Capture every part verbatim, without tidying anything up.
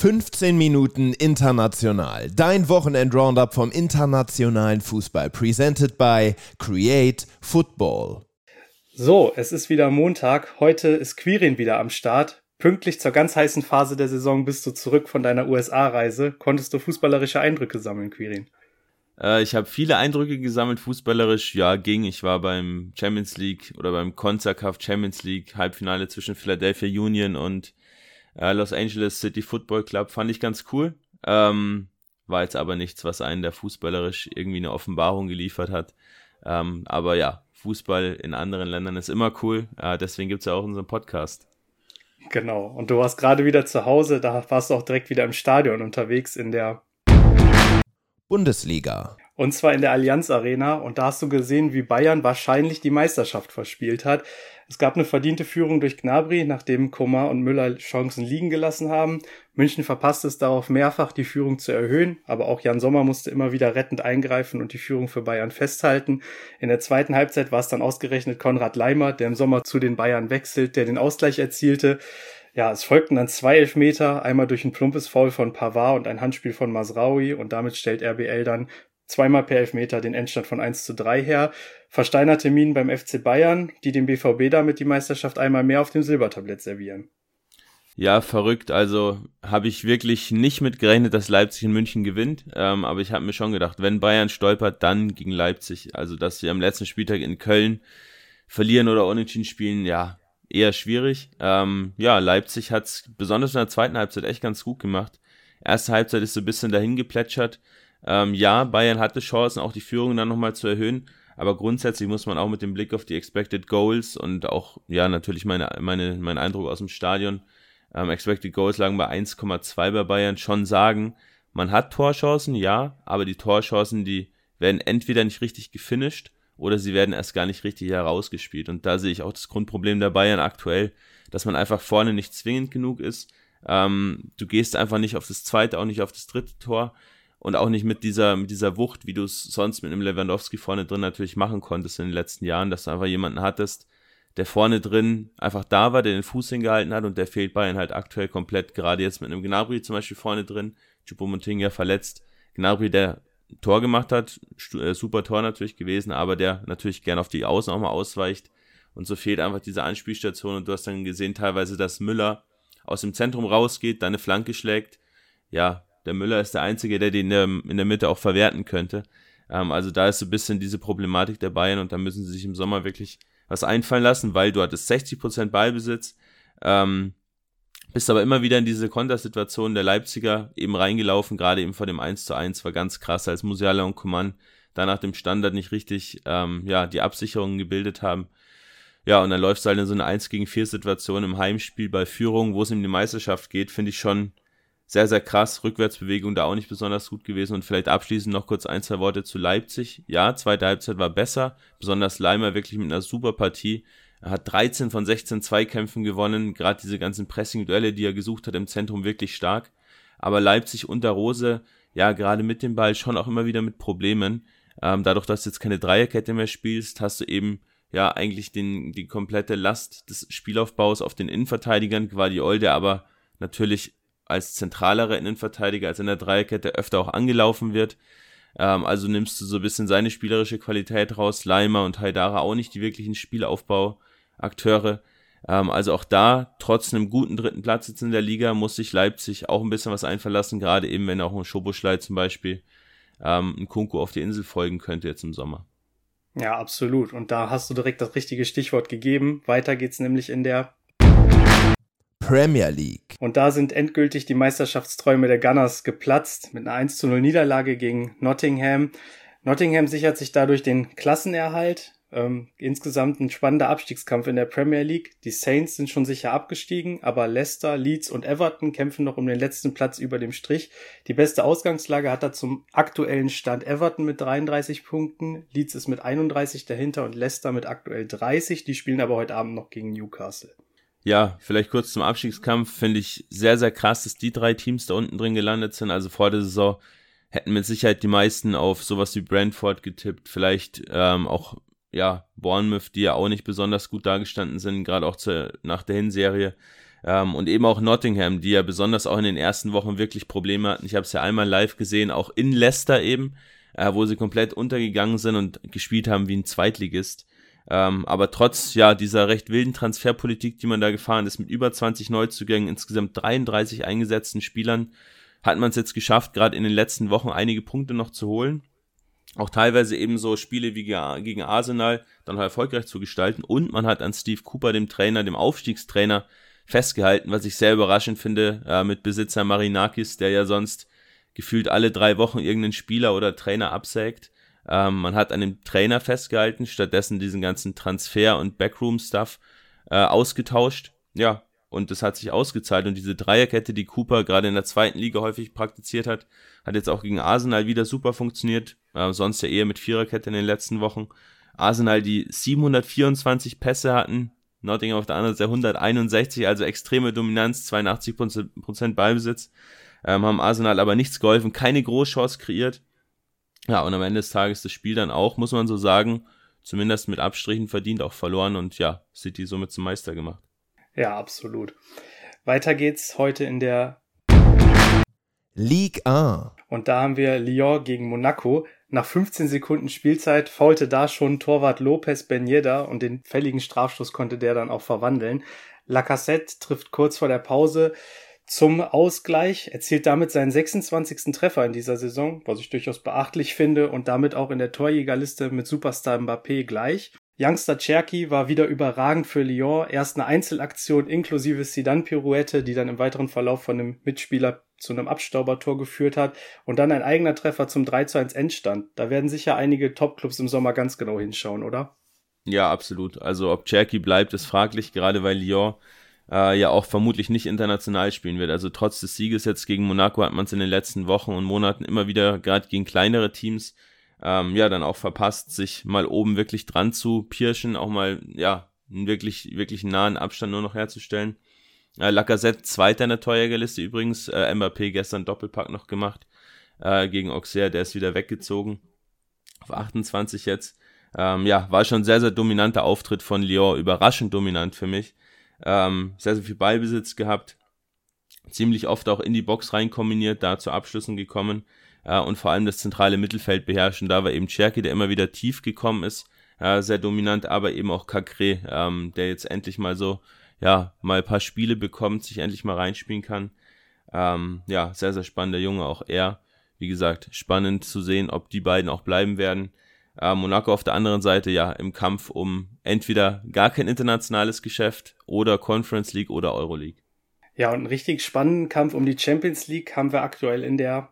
fünfzehn Minuten international. Dein Wochenend-Roundup vom internationalen Fußball. Presented by Create Football. So, es ist wieder Montag. Heute ist Quirin wieder am Start. Pünktlich zur ganz heißen Phase der Saison bist du zurück von deiner U S A-Reise. Konntest du fußballerische Eindrücke sammeln, Quirin? Äh, ich habe viele Eindrücke gesammelt, fußballerisch. Ja, ging. Ich war beim Champions League oder beim CONCACAF Champions League Halbfinale zwischen Philadelphia Union und äh, Los Angeles City Football Club. Fand ich ganz cool. Ähm, war jetzt aber nichts, was einen da fußballerisch irgendwie eine Offenbarung geliefert hat. Ähm, aber ja, Fußball in anderen Ländern ist immer cool. Äh, deswegen gibt's ja auch unseren Podcast. Genau. Und du warst gerade wieder zu Hause. Da warst du auch direkt wieder im Stadion unterwegs in der Bundesliga. Und zwar in der Allianz Arena. Und da hast du gesehen, wie Bayern wahrscheinlich die Meisterschaft verspielt hat. Es gab eine verdiente Führung durch Gnabry, nachdem Coman und Müller Chancen liegen gelassen haben. München verpasste es darauf mehrfach, die Führung zu erhöhen. Aber auch Jan Sommer musste immer wieder rettend eingreifen und die Führung für Bayern festhalten. In der zweiten Halbzeit war es dann ausgerechnet Konrad Laimer, der im Sommer zu den Bayern wechselt, der den Ausgleich erzielte. Ja, es folgten dann zwei Elfmeter, einmal durch ein plumpes Foul von Pavard und ein Handspiel von Mazraoui. Und damit stellt R B L dann zweimal per Elfmeter den Endstand von eins zu drei her. Versteinerte Minen beim F C Bayern, die dem B V B damit die Meisterschaft einmal mehr auf dem Silbertablett servieren. Ja, verrückt. Also habe ich wirklich nicht mit gerechnet, dass Leipzig in München gewinnt. Ähm, aber ich habe mir schon gedacht, wenn Bayern stolpert, dann gegen Leipzig. Also dass sie am letzten Spieltag in Köln verlieren oder unentschieden spielen, ja, eher schwierig. Ähm, ja, Leipzig hat es besonders in der zweiten Halbzeit echt ganz gut gemacht. Erste Halbzeit ist so ein bisschen dahin geplätschert. Ähm, ja, Bayern hatte Chancen, auch die Führung dann nochmal zu erhöhen, aber grundsätzlich muss man auch mit dem Blick auf die Expected Goals und auch, ja, natürlich meine, meine, mein Eindruck aus dem Stadion, ähm, Expected Goals lagen bei eins Komma zwei bei Bayern, schon sagen, man hat Torchancen, ja, aber die Torchancen, die werden entweder nicht richtig gefinisht oder sie werden erst gar nicht richtig herausgespielt und da sehe ich auch das Grundproblem der Bayern aktuell, dass man einfach vorne nicht zwingend genug ist, ähm, du gehst einfach nicht auf das zweite, auch nicht auf das dritte Tor. Und auch nicht mit dieser mit dieser Wucht, wie du es sonst mit einem Lewandowski vorne drin natürlich machen konntest in den letzten Jahren, dass du einfach jemanden hattest, der vorne drin einfach da war, der den Fuß hingehalten hat und der fehlt Bayern halt aktuell komplett, gerade jetzt mit einem Gnabry zum Beispiel vorne drin, Choupo-Moting ja verletzt, Gnabry, der ein Tor gemacht hat, äh, super Tor natürlich gewesen, aber der natürlich gern auf die Außen auch mal ausweicht und so fehlt einfach diese Anspielstation und du hast dann gesehen teilweise, dass Müller aus dem Zentrum rausgeht, dann eine Flanke schlägt, ja, der Müller ist der Einzige, der den in der, in der Mitte auch verwerten könnte. Ähm, also da ist so ein bisschen diese Problematik der Bayern und da müssen sie sich im Sommer wirklich was einfallen lassen, weil du hattest sechzig Prozent Ballbesitz, ähm, bist aber immer wieder in diese Kontersituation der Leipziger eben reingelaufen, gerade eben vor dem eins zu eins, war ganz krass, als Musiala und Coman da nach dem Standard nicht richtig ähm, ja die Absicherungen gebildet haben. Ja, und dann läufst du halt in so eine eins gegen vier Situation im Heimspiel bei Führung, wo es um die Meisterschaft geht, finde ich schon sehr, sehr krass, Rückwärtsbewegung da auch nicht besonders gut gewesen und vielleicht abschließend noch kurz ein, zwei Worte zu Leipzig. Ja, zweite Halbzeit war besser, besonders Laimer wirklich mit einer super Partie. Er hat dreizehn von sechzehn Zweikämpfen gewonnen, gerade diese ganzen Pressing-Duelle, die er gesucht hat im Zentrum, wirklich stark. Aber Leipzig unter Rose, ja, gerade mit dem Ball schon auch immer wieder mit Problemen. Ähm, dadurch, dass du jetzt keine Dreierkette mehr spielst, hast du eben ja eigentlich den, die komplette Last des Spielaufbaus auf den Innenverteidigern, Gvardiol, der aber natürlich als zentralerer Innenverteidiger, als in der Dreierkette öfter auch angelaufen wird. Ähm, also nimmst du so ein bisschen seine spielerische Qualität raus. Laimer und Haidara auch nicht die wirklichen Spielaufbau-Akteure. Ähm, also auch da, trotz einem guten dritten Platz jetzt in der Liga, muss sich Leipzig auch ein bisschen was einverlassen, gerade eben, wenn auch ein Szoboszlai zum Beispiel ähm, ein Kunku auf die Insel folgen könnte jetzt im Sommer. Ja, absolut. Und da hast du direkt das richtige Stichwort gegeben. Weiter geht's nämlich in der Premier League. Und da sind endgültig die Meisterschaftsträume der Gunners geplatzt mit einer eins zu null Niederlage gegen Nottingham. Nottingham sichert sich dadurch den Klassenerhalt. Ähm, insgesamt ein spannender Abstiegskampf in der Premier League. Die Saints sind schon sicher abgestiegen, aber Leicester, Leeds und Everton kämpfen noch um den letzten Platz über dem Strich. Die beste Ausgangslage hat da zum aktuellen Stand Everton mit dreiunddreißig Punkten. Leeds ist mit einunddreißig dahinter und Leicester mit aktuell dreißig. Die spielen aber heute Abend noch gegen Newcastle. Ja, vielleicht kurz zum Abstiegskampf, finde ich sehr, sehr krass, dass die drei Teams da unten drin gelandet sind. Also vor der Saison hätten mit Sicherheit die meisten auf sowas wie Brentford getippt, vielleicht ähm, auch ja Bournemouth, die ja auch nicht besonders gut dargestanden sind, gerade auch zur, nach der Hinserie. Ähm, und eben auch Nottingham, die ja besonders auch in den ersten Wochen wirklich Probleme hatten. Ich habe es ja einmal live gesehen, auch in Leicester eben, äh, wo sie komplett untergegangen sind und gespielt haben wie ein Zweitligist. Ähm, aber trotz ja dieser recht wilden Transferpolitik, die man da gefahren ist, mit über zwanzig Neuzugängen, insgesamt dreiunddreißig eingesetzten Spielern, hat man es jetzt geschafft, gerade in den letzten Wochen einige Punkte noch zu holen. Auch teilweise eben so Spiele wie gegen Arsenal dann erfolgreich zu gestalten. Und man hat an Steve Cooper, dem Trainer, dem Aufstiegstrainer, festgehalten, was ich sehr überraschend finde, äh, mit Besitzer Marinakis, der ja sonst gefühlt alle drei Wochen irgendeinen Spieler oder Trainer absägt. Ähm, man hat an dem Trainer festgehalten, stattdessen diesen ganzen Transfer- und Backroom-Stuff äh, ausgetauscht. Ja, und das hat sich ausgezahlt. Und diese Dreierkette, die Cooper gerade in der zweiten Liga häufig praktiziert hat, hat jetzt auch gegen Arsenal wieder super funktioniert. Äh, sonst ja eher mit Viererkette in den letzten Wochen. Arsenal, die siebenhundertvierundzwanzig Pässe hatten, Nottingham auf der anderen Seite hunderteinundsechzig, also extreme Dominanz, zweiundachtzig Prozent Ballbesitz, ähm, haben Arsenal aber nichts geholfen, keine Großchance kreiert. Ja, und am Ende des Tages das Spiel dann auch, muss man so sagen, zumindest mit Abstrichen verdient, auch verloren und ja, City somit zum Meister gemacht. Ja, absolut. Weiter geht's heute in der Ligue eins. Und da haben wir Lyon gegen Monaco. Nach fünfzehn Sekunden Spielzeit faulte da schon Torwart Lopez Ben Yedder und den fälligen Strafstoß konnte der dann auch verwandeln. Lacazette trifft kurz vor der Pause zum Ausgleich, erzielt damit seinen sechsundzwanzigsten Treffer in dieser Saison, was ich durchaus beachtlich finde und damit auch in der Torjägerliste mit Superstar Mbappé gleich. Youngster Cherki war wieder überragend für Lyon. Erst eine Einzelaktion inklusive Zidane-Pirouette, die dann im weiteren Verlauf von einem Mitspieler zu einem Abstaubertor geführt hat. Und dann ein eigener Treffer zum drei zu eins Endstand. Da werden sicher einige Topclubs im Sommer ganz genau hinschauen, oder? Ja, absolut. Also ob Cherki bleibt, ist fraglich, gerade weil Lyon äh, ja auch vermutlich nicht international spielen wird. Also trotz des Sieges jetzt gegen Monaco hat man es in den letzten Wochen und Monaten immer wieder, gerade gegen kleinere Teams, Ähm, ja, dann auch verpasst, sich mal oben wirklich dran zu pirschen, auch mal, ja, einen wirklich, wirklich nahen Abstand nur noch herzustellen. Äh, Lacazette, Zweiter in der Torjägerliste übrigens, äh, Mbappé gestern Doppelpack noch gemacht, äh, gegen Auxerre, der ist wieder weggezogen, auf achtundzwanzig jetzt. Ähm, ja, war schon ein sehr, sehr dominanter Auftritt von Lyon, überraschend dominant für mich. Ähm, sehr, sehr viel Ballbesitz gehabt, ziemlich oft auch in die Box rein kombiniert, da zu Abschlüssen gekommen. Uh, und vor allem das zentrale Mittelfeld beherrschen. Da war eben Cherki, der immer wieder tief gekommen ist, uh, sehr dominant, aber eben auch Cacré, ähm, der jetzt endlich mal so, ja, mal ein paar Spiele bekommt, sich endlich mal reinspielen kann. Ähm, ja, sehr, sehr spannender Junge, auch er. Wie gesagt, spannend zu sehen, ob die beiden auch bleiben werden. Uh, Monaco auf der anderen Seite, ja, im Kampf um entweder gar kein internationales Geschäft oder Conference League oder Euroleague. Ja, und einen richtig spannenden Kampf um die Champions League haben wir aktuell in der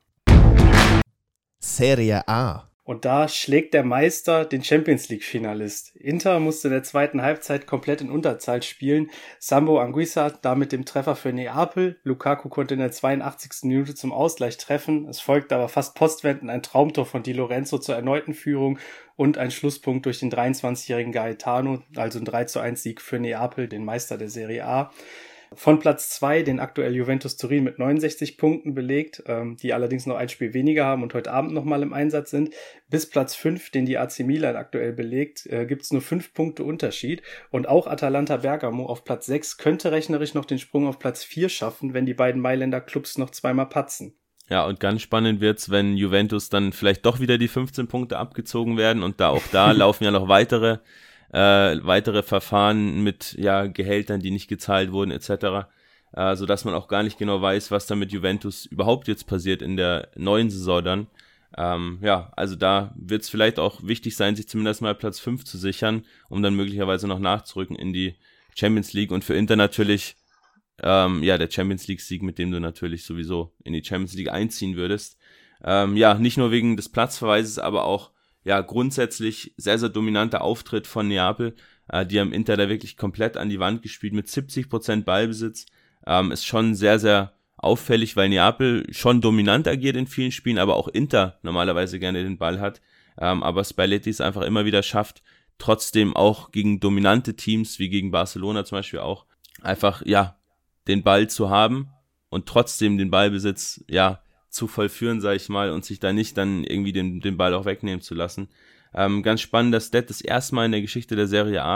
Serie A. Und da schlägt der Meister den Champions League-Finalist. Inter musste in der zweiten Halbzeit komplett in Unterzahl spielen. Sambo Anguissa da mit dem Treffer für Neapel. Lukaku konnte in der zweiundachtzigsten Minute zum Ausgleich treffen. Es folgte aber fast postwendend ein Traumtor von Di Lorenzo zur erneuten Führung und ein Schlusspunkt durch den dreiundzwanzigjährigen Gaetano, also ein drei zu eins Sieg für Neapel, den Meister der Serie A. Von Platz zwei, den aktuell Juventus Turin mit neunundsechzig Punkten belegt, ähm, die allerdings noch ein Spiel weniger haben und heute Abend nochmal im Einsatz sind, bis Platz fünf, den die A C Milan aktuell belegt, äh, gibt es nur fünf Punkte Unterschied. Und auch Atalanta Bergamo auf Platz sechs könnte rechnerisch noch den Sprung auf Platz vier schaffen, wenn die beiden Mailänder Clubs noch zweimal patzen. Ja, und ganz spannend wird's, wenn Juventus dann vielleicht doch wieder die fünfzehn Punkte abgezogen werden und da auch da laufen ja noch weitere Äh, weitere Verfahren mit ja Gehältern, die nicht gezahlt wurden et cetera, äh, sodass man auch gar nicht genau weiß, was da mit Juventus überhaupt jetzt passiert in der neuen Saison dann. Ähm, ja, also da wird es vielleicht auch wichtig sein, sich zumindest mal Platz fünf zu sichern, um dann möglicherweise noch nachzurücken in die Champions League und für Inter natürlich ähm, ja der Champions League-Sieg, mit dem du natürlich sowieso in die Champions League einziehen würdest. Ähm, ja, nicht nur wegen des Platzverweises, aber auch ja, grundsätzlich sehr, sehr dominanter Auftritt von Neapel. Äh, die haben Inter da wirklich komplett an die Wand gespielt mit siebzig Prozent Ballbesitz. Ähm, ist schon sehr, sehr auffällig, weil Neapel schon dominant agiert in vielen Spielen, aber auch Inter normalerweise gerne den Ball hat. Ähm, aber Spalletti es einfach immer wieder schafft, trotzdem auch gegen dominante Teams, wie gegen Barcelona zum Beispiel auch, einfach, ja, den Ball zu haben und trotzdem den Ballbesitz, ja, zu vollführen, sage ich mal, und sich da nicht dann irgendwie den, den Ball auch wegnehmen zu lassen. Ähm, ganz spannender Stat, das erste Mal in der Geschichte der Serie A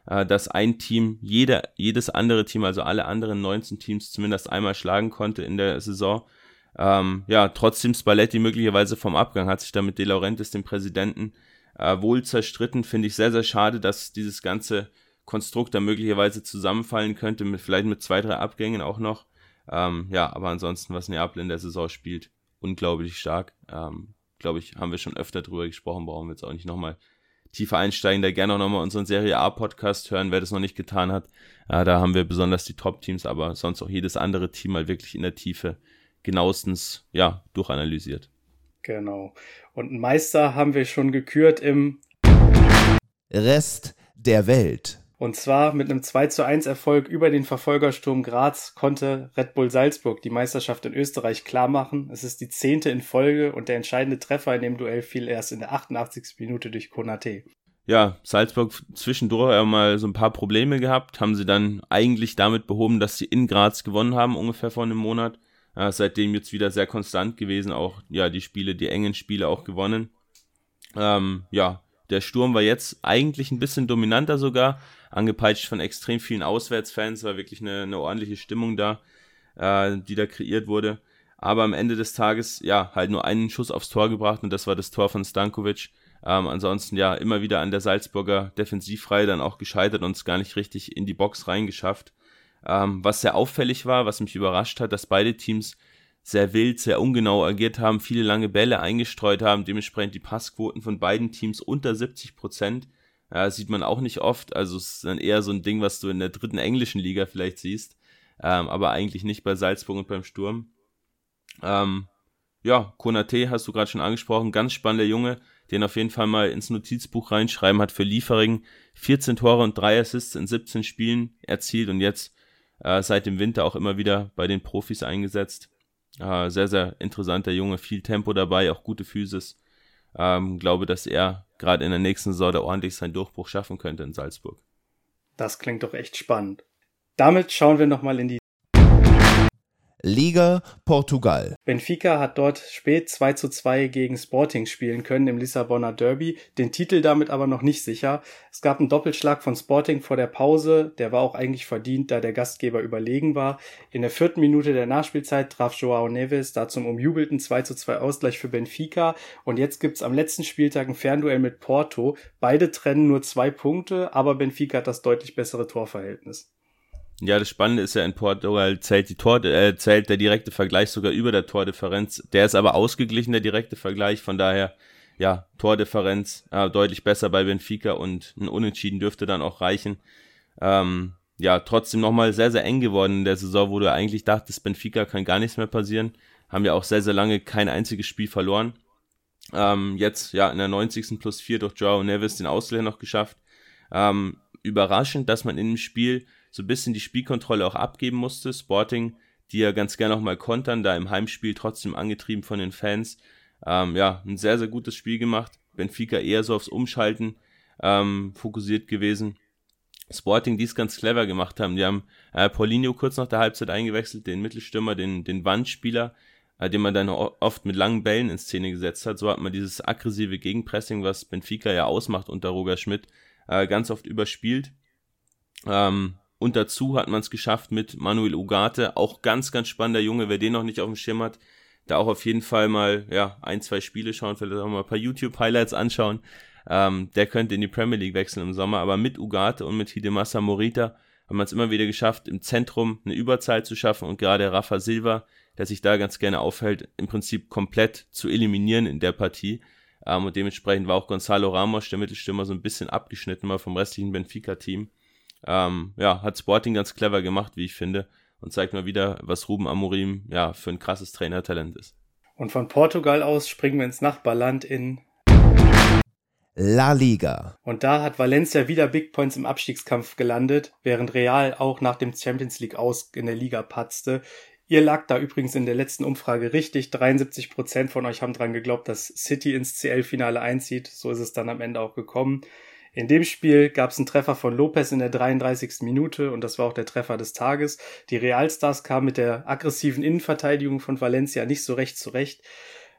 äh, dass ein Team jeder, jedes andere Team, also alle anderen neunzehn Teams zumindest einmal schlagen konnte in der Saison. Ähm, ja, trotzdem Spalletti möglicherweise vom Abgang, hat sich da mit De Laurentiis, dem Präsidenten, äh, wohl zerstritten. Finde ich sehr, sehr schade, dass dieses ganze Konstrukt da möglicherweise zusammenfallen könnte, mit vielleicht mit zwei, drei Abgängen auch noch. Ähm, ja, aber ansonsten, was Neapel in der Saison spielt, unglaublich stark. Ähm, glaube ich, haben wir schon öfter drüber gesprochen, brauchen wir jetzt auch nicht nochmal tiefer einsteigen, da gerne auch nochmal unseren Serie A Podcast hören, wer das noch nicht getan hat. Äh, da haben wir besonders die Top-Teams, aber sonst auch jedes andere Team mal wirklich in der Tiefe genauestens, ja, durchanalysiert. Genau. Und einen Meister haben wir schon gekürt im Rest der Welt. Und zwar mit einem zwei zu eins Erfolg über den Verfolgersturm Graz konnte Red Bull Salzburg die Meisterschaft in Österreich klar machen. Es ist die zehnte in Folge und der entscheidende Treffer in dem Duell fiel erst in der achtundachtzigsten Minute durch Konaté. Ja, Salzburg zwischendurch ja mal so ein paar Probleme gehabt, haben sie dann eigentlich damit behoben, dass sie in Graz gewonnen haben, ungefähr vor einem Monat. Äh, seitdem jetzt wieder sehr konstant gewesen, auch ja die Spiele, die engen Spiele auch gewonnen. Ähm, ja, der Sturm war jetzt eigentlich ein bisschen dominanter sogar, angepeitscht von extrem vielen Auswärtsfans, war wirklich eine, eine ordentliche Stimmung da, äh, die da kreiert wurde. Aber am Ende des Tages, ja, halt nur einen Schuss aufs Tor gebracht und das war das Tor von Stankovic. Ähm, ansonsten ja immer wieder an der Salzburger Defensivreihe dann auch gescheitert und es gar nicht richtig in die Box reingeschafft. Ähm, was sehr auffällig war, was mich überrascht hat, dass beide Teams sehr wild, sehr ungenau agiert haben, viele lange Bälle eingestreut haben, dementsprechend die Passquoten von beiden Teams unter siebzig Prozent. Ja, sieht man auch nicht oft, also es ist dann eher so ein Ding, was du in der dritten englischen Liga vielleicht siehst, ähm, aber eigentlich nicht bei Salzburg und beim Sturm. Ähm, ja, Konaté hast du gerade schon angesprochen, ganz spannender Junge, den auf jeden Fall mal ins Notizbuch reinschreiben, hat für Liefering vierzehn Tore und drei Assists in siebzehn Spielen erzielt und jetzt äh, seit dem Winter auch immer wieder bei den Profis eingesetzt. Äh, sehr, sehr interessanter Junge, viel Tempo dabei, auch gute Physis. Ähm, glaube, dass er gerade in der nächsten Saison da ordentlich seinen Durchbruch schaffen könnte in Salzburg. Das klingt doch echt spannend. Damit schauen wir nochmal in die Liga Portugal. Benfica hat dort spät zwei zu zwei gegen Sporting spielen können im Lissabonner Derby, den Titel damit aber noch nicht sicher. Es gab einen Doppelschlag von Sporting vor der Pause, der war auch eigentlich verdient, da der Gastgeber überlegen war. In der vierten Minute der Nachspielzeit traf João Neves da zum umjubelten zwei zu zwei Ausgleich für Benfica und jetzt gibt's am letzten Spieltag ein Fernduell mit Porto. Beide trennen nur zwei Punkte, aber Benfica hat das deutlich bessere Torverhältnis. Ja, das Spannende ist ja, in Portugal zählt die Tor, äh, zählt der direkte Vergleich sogar über der Tordifferenz. Der ist aber ausgeglichen, der direkte Vergleich, von daher, ja, Tordifferenz äh, deutlich besser bei Benfica und ein Unentschieden dürfte dann auch reichen. Ähm, ja, trotzdem nochmal sehr, sehr eng geworden in der Saison, wo du eigentlich dachtest, Benfica kann gar nichts mehr passieren. Haben ja auch sehr, sehr lange kein einziges Spiel verloren. Ähm, jetzt, ja, in der neunzigsten plus vier durch João Neves den Ausgleich noch geschafft. Ähm, überraschend, dass man in dem Spiel so ein bisschen die Spielkontrolle auch abgeben musste. Sporting, die ja ganz gerne auch mal kontern, da im Heimspiel trotzdem angetrieben von den Fans. Ähm, ja, ein sehr, sehr gutes Spiel gemacht. Benfica eher so aufs Umschalten ähm, fokussiert gewesen. Sporting, die es ganz clever gemacht haben. Die haben äh, Paulinho kurz nach der Halbzeit eingewechselt, den Mittelstürmer, den, den Wandspieler, äh, den man dann oft mit langen Bällen in Szene gesetzt hat. So hat man dieses aggressive Gegenpressing, was Benfica ja ausmacht unter Roger Schmidt, äh, ganz oft überspielt. Ähm, Und dazu hat man es geschafft mit Manuel Ugarte, auch ganz, ganz spannender Junge, wer den noch nicht auf dem Schirm hat, da auch auf jeden Fall mal ja ein, zwei Spiele schauen, vielleicht auch mal ein paar YouTube-Highlights anschauen. Ähm, der könnte in die Premier League wechseln im Sommer, aber mit Ugarte und mit Hidemasa Morita hat man es immer wieder geschafft, im Zentrum eine Überzahl zu schaffen und gerade Rafa Silva, der sich da ganz gerne aufhält, im Prinzip komplett zu eliminieren in der Partie. Ähm, und dementsprechend war auch Gonzalo Ramos, der Mittelstürmer, so ein bisschen abgeschnitten mal vom restlichen Benfica-Team. Ähm, ja, hat Sporting ganz clever gemacht, wie ich finde, und zeigt mal wieder, was Ruben Amorim ja für ein krasses Trainertalent ist. Und von Portugal aus springen wir ins Nachbarland in La Liga. Und da hat Valencia wieder Big Points im Abstiegskampf gelandet, während Real auch nach dem Champions League aus in der Liga patzte. Ihr lag da übrigens in der letzten Umfrage richtig. dreiundsiebzig Prozent von euch haben dran geglaubt, dass City ins C L-Finale einzieht. So ist es dann am Ende auch gekommen. In dem Spiel gab es einen Treffer von Lopez in der dreiunddreißigsten Minute und das war auch der Treffer des Tages. Die Realstars kamen mit der aggressiven Innenverteidigung von Valencia nicht so recht zurecht.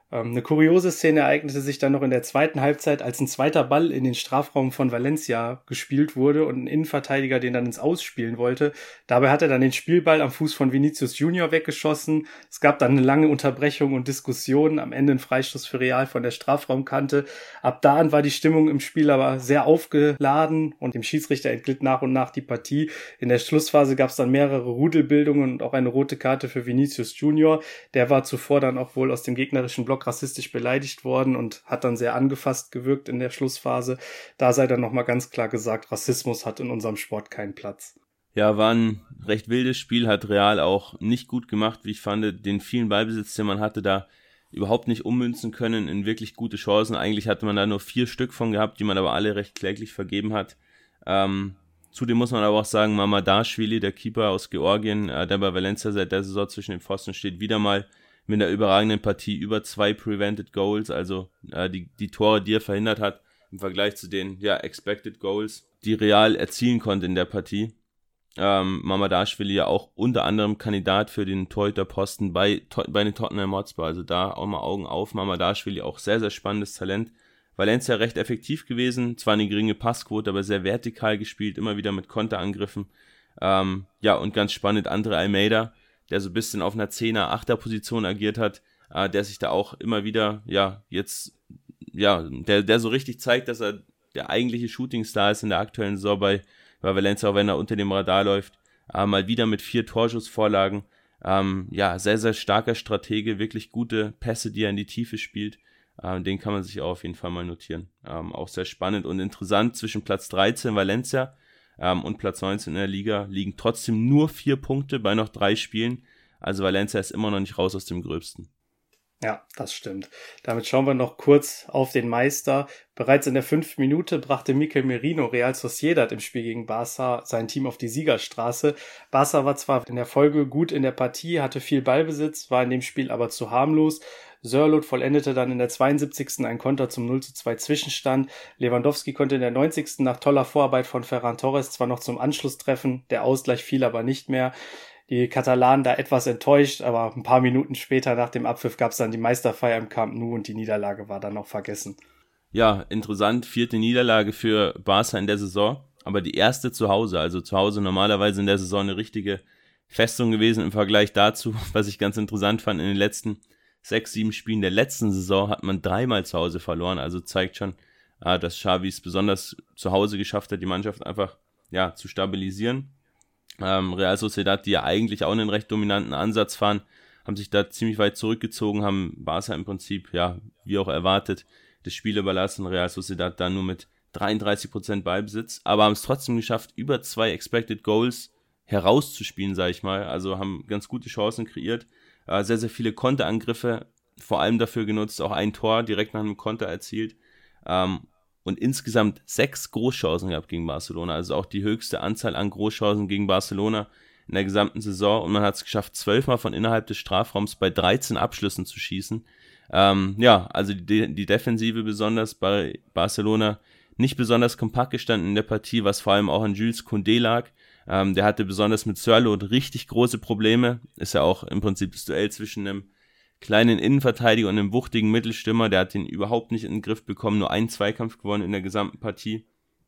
Eine kuriose Szene ereignete sich dann noch in der zweiten Halbzeit, als ein zweiter Ball in den Strafraum von Valencia gespielt wurde und ein Innenverteidiger den dann ins Ausspielen wollte. Dabei hat er dann den Spielball am Fuß von Vinicius Junior weggeschossen. Es gab dann eine lange Unterbrechung und Diskussion, am Ende ein Freistoß für Real von der Strafraumkante. Ab da an war die Stimmung im Spiel aber sehr aufgeladen und dem Schiedsrichter entglitt nach und nach die Partie. In der Schlussphase gab es dann mehrere Rudelbildungen und auch eine rote Karte für Vinicius Junior. Der war zuvor dann auch wohl aus dem gegnerischen Block rassistisch beleidigt worden und hat dann sehr angefasst gewirkt in der Schlussphase. Da sei dann nochmal ganz klar gesagt, Rassismus hat in unserem Sport keinen Platz. Ja, war ein recht wildes Spiel, hat Real auch nicht gut gemacht, wie ich fand. Den vielen Ballbesitz, den man hatte, da überhaupt nicht ummünzen können in wirklich gute Chancen. Eigentlich hatte man da nur vier Stück von gehabt, die man aber alle recht kläglich vergeben hat. Ähm, zudem muss man aber auch sagen, Mamardashvili, der Keeper aus Georgien, äh, der bei Valencia seit der Saison zwischen den Pfosten steht, wieder mal mit einer überragenden Partie, über zwei Prevented Goals, also äh, die, die Tore, die er verhindert hat, im Vergleich zu den ja, Expected Goals, die Real erzielen konnte in der Partie. Ähm, Mamardashvili ja auch unter anderem Kandidat für den Torhüterposten bei, bei den Tottenham Hotspur, also da auch mal Augen auf. Mamardashvili auch sehr, sehr spannendes Talent. Valencia recht effektiv gewesen, zwar eine geringe Passquote, aber sehr vertikal gespielt, immer wieder mit Konterangriffen. Ähm, ja, und ganz spannend, Andre Almeida, der so ein bisschen auf einer Zehner-Achter-Position agiert hat, äh, der sich da auch immer wieder, ja, jetzt, ja, der, der so richtig zeigt, dass er der eigentliche Shootingstar ist in der aktuellen Saison bei, bei Valencia, auch wenn er unter dem Radar läuft, äh, mal wieder mit vier Torschussvorlagen, ähm, ja, sehr, sehr starker Stratege, wirklich gute Pässe, die er in die Tiefe spielt, äh, den kann man sich auch auf jeden Fall mal notieren. Ähm, auch sehr spannend und interessant, zwischen Platz dreizehn Valencia Ähm, und Platz neunzehn in der Liga liegen trotzdem nur vier Punkte bei noch drei Spielen. Also Valencia ist immer noch nicht raus aus dem Gröbsten. Ja, das stimmt. Damit schauen wir noch kurz auf den Meister. Bereits in der fünften Minute brachte Mikel Merino Real Sociedad im Spiel gegen Barca sein Team auf die Siegerstraße. Barca war zwar in der Folge gut in der Partie, hatte viel Ballbesitz, war in dem Spiel aber zu harmlos. Sörloth vollendete dann in der zweiundsiebzigsten einen Konter zum null zu zwei Zwischenstand. Lewandowski konnte in der neunzigsten nach toller Vorarbeit von Ferran Torres zwar noch zum Anschluss treffen, der Ausgleich fiel aber nicht mehr. Die Katalanen da etwas enttäuscht, aber ein paar Minuten später nach dem Abpfiff gab es dann die Meisterfeier im Camp Nou und die Niederlage war dann noch vergessen. Ja, interessant, vierte Niederlage für Barca in der Saison, aber die erste zu Hause, also zu Hause normalerweise in der Saison eine richtige Festung gewesen im Vergleich dazu, was ich ganz interessant fand, in den letzten sechs, sieben Spielen der letzten Saison hat man dreimal zu Hause verloren, also zeigt schon, dass Xavi es besonders zu Hause geschafft hat, die Mannschaft einfach ja zu stabilisieren. Ähm, Real Sociedad, die ja eigentlich auch einen recht dominanten Ansatz fahren, haben sich da ziemlich weit zurückgezogen, haben Barca im Prinzip, ja, wie auch erwartet, das Spiel überlassen. Real Sociedad dann nur mit dreiunddreißig Prozent Ballbesitz, aber haben es trotzdem geschafft, über zwei Expected Goals herauszuspielen, sage ich mal. Also haben ganz gute Chancen kreiert, äh, sehr, sehr viele Konterangriffe, vor allem dafür genutzt, auch ein Tor direkt nach einem Konter erzielt. Ähm, und insgesamt sechs Großchancen gehabt gegen Barcelona, also auch die höchste Anzahl an Großchancen gegen Barcelona in der gesamten Saison, und man hat es geschafft, zwölfmal von innerhalb des Strafraums bei dreizehn Abschlüssen zu schießen. Ähm, ja, also die, die Defensive besonders bei Barcelona nicht besonders kompakt gestanden in der Partie, was vor allem auch an Jules Koundé lag. Ähm, der hatte besonders mit Sörloth richtig große Probleme, ist ja auch im Prinzip das Duell zwischen einem kleinen Innenverteidiger und einem wuchtigen Mittelstürmer, der hat ihn überhaupt nicht in den Griff bekommen, nur einen Zweikampf gewonnen in der gesamten Partie.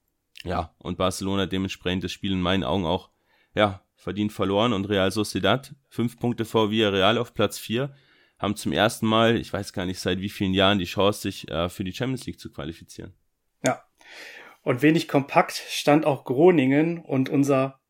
Ja, und Barcelona dementsprechend das Spiel in meinen Augen auch, ja, verdient verloren, und Real Sociedad, fünf Punkte vor Villarreal auf Platz vier, haben zum ersten Mal, ich weiß gar nicht seit wie vielen Jahren, die Chance, sich äh, für die Champions League zu qualifizieren. Ja, und wenig kompakt stand auch Groningen, und unser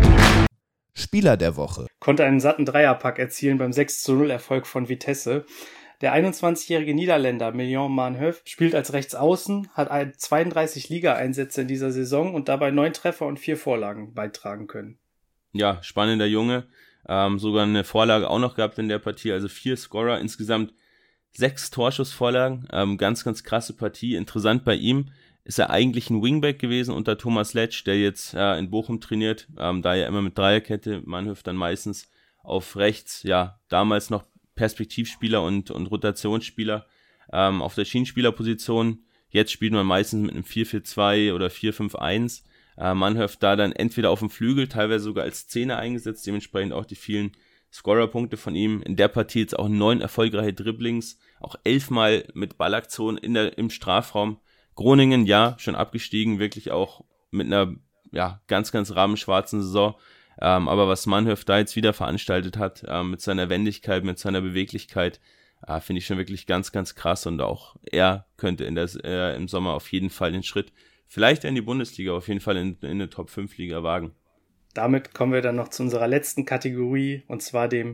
Spieler der Woche konnte einen satten Dreierpack erzielen beim sechs zu null Erfolg von Vitesse. Der einundzwanzigjährige Niederländer Million Manhoef spielt als Rechtsaußen, hat zweiunddreißig Ligaeinsätze in dieser Saison und dabei neun Treffer und vier Vorlagen beitragen können. Ja, spannender Junge, ähm, sogar eine Vorlage auch noch gehabt in der Partie, also vier Scorer, insgesamt sechs Torschussvorlagen, ähm, ganz, ganz krasse Partie. Interessant bei ihm ist er eigentlich ein Wingback gewesen unter Thomas Letsch, der jetzt äh, in Bochum trainiert, ähm, da ja immer mit Dreierkette, Manhoef dann meistens auf rechts, ja, damals noch Perspektivspieler und, und Rotationsspieler ähm, auf der Schienenspielerposition. Jetzt spielt man meistens mit einem vier vier zwei oder vier fünf eins. Äh, Manhoef da dann entweder auf dem Flügel, teilweise sogar als Zehner eingesetzt, dementsprechend auch die vielen Scorerpunkte von ihm. In der Partie jetzt auch neun erfolgreiche Dribblings, auch elfmal mit Ballaktion in der, im Strafraum. Groningen, ja, schon abgestiegen, wirklich auch mit einer ja ganz, ganz rabenschwarzen Saison. Ähm, aber was Mannhöf da jetzt wieder veranstaltet hat, ähm, mit seiner Wendigkeit, mit seiner Beweglichkeit, äh, finde ich schon wirklich ganz, ganz krass. Und auch er könnte in der, äh, im Sommer auf jeden Fall den Schritt, vielleicht in die Bundesliga, auf jeden Fall in, in eine Top fünf Liga wagen. Damit kommen wir dann noch zu unserer letzten Kategorie, und zwar dem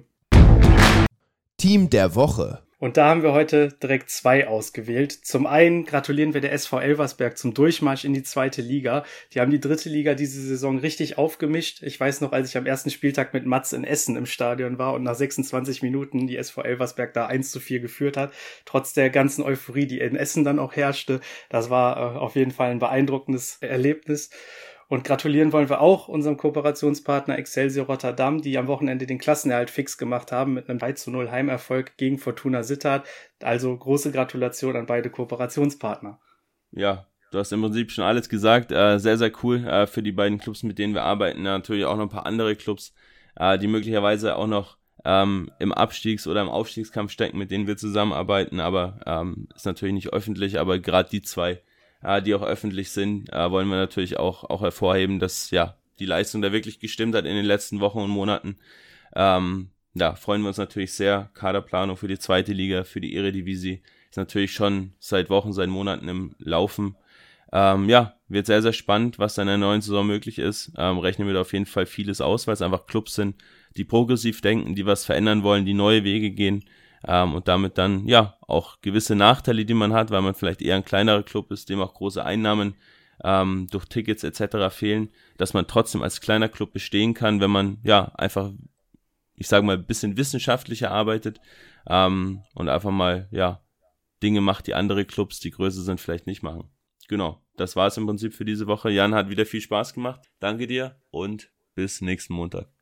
Team der Woche. Und da haben wir heute direkt zwei ausgewählt. Zum einen gratulieren wir der S V Elversberg zum Durchmarsch in die zweite Liga. Die haben die dritte Liga diese Saison richtig aufgemischt. Ich weiß noch, als ich am ersten Spieltag mit Mats in Essen im Stadion war und nach sechsundzwanzig Minuten die S V Elversberg da eins zu vier geführt hat, trotz der ganzen Euphorie, die in Essen dann auch herrschte. Das war äh, auf jeden Fall ein beeindruckendes Erlebnis. Und gratulieren wollen wir auch unserem Kooperationspartner Excelsior Rotterdam, die am Wochenende den Klassenerhalt fix gemacht haben mit einem drei zu null Heimerfolg gegen Fortuna Sittard. Also große Gratulation an beide Kooperationspartner. Ja, du hast im Prinzip schon alles gesagt. Äh, sehr, sehr cool äh, für die beiden Clubs, mit denen wir arbeiten. Natürlich auch noch ein paar andere Clubs, äh, die möglicherweise auch noch ähm, im Abstiegs- oder im Aufstiegskampf stecken, mit denen wir zusammenarbeiten. Aber ähm, ist natürlich nicht öffentlich, aber gerade die zwei, äh, die auch öffentlich sind, äh, wollen wir natürlich auch, auch hervorheben, dass ja die Leistung da wirklich gestimmt hat in den letzten Wochen und Monaten. Ähm, ja, freuen wir uns natürlich sehr. Kaderplanung für die zweite Liga, für die Eredivisie ist natürlich schon seit Wochen, seit Monaten im Laufen. Ähm, ja, wird sehr, sehr spannend, was in der neuen Saison möglich ist. Ähm, rechnen wir da auf jeden Fall vieles aus, weil es einfach Clubs sind, die progressiv denken, die was verändern wollen, die neue Wege gehen. Ähm, und damit dann, ja, auch gewisse Nachteile, die man hat, weil man vielleicht eher ein kleinerer Club ist, dem auch große Einnahmen ähm, durch Tickets et cetera fehlen, dass man trotzdem als kleiner Club bestehen kann, wenn man, ja, einfach, ich sage mal, ein bisschen wissenschaftlicher arbeitet ähm, und einfach mal, ja, Dinge macht, die andere Clubs, die größer sind, vielleicht nicht machen. Genau, das war es im Prinzip für diese Woche. Jan, hat wieder viel Spaß gemacht. Danke dir und bis nächsten Montag.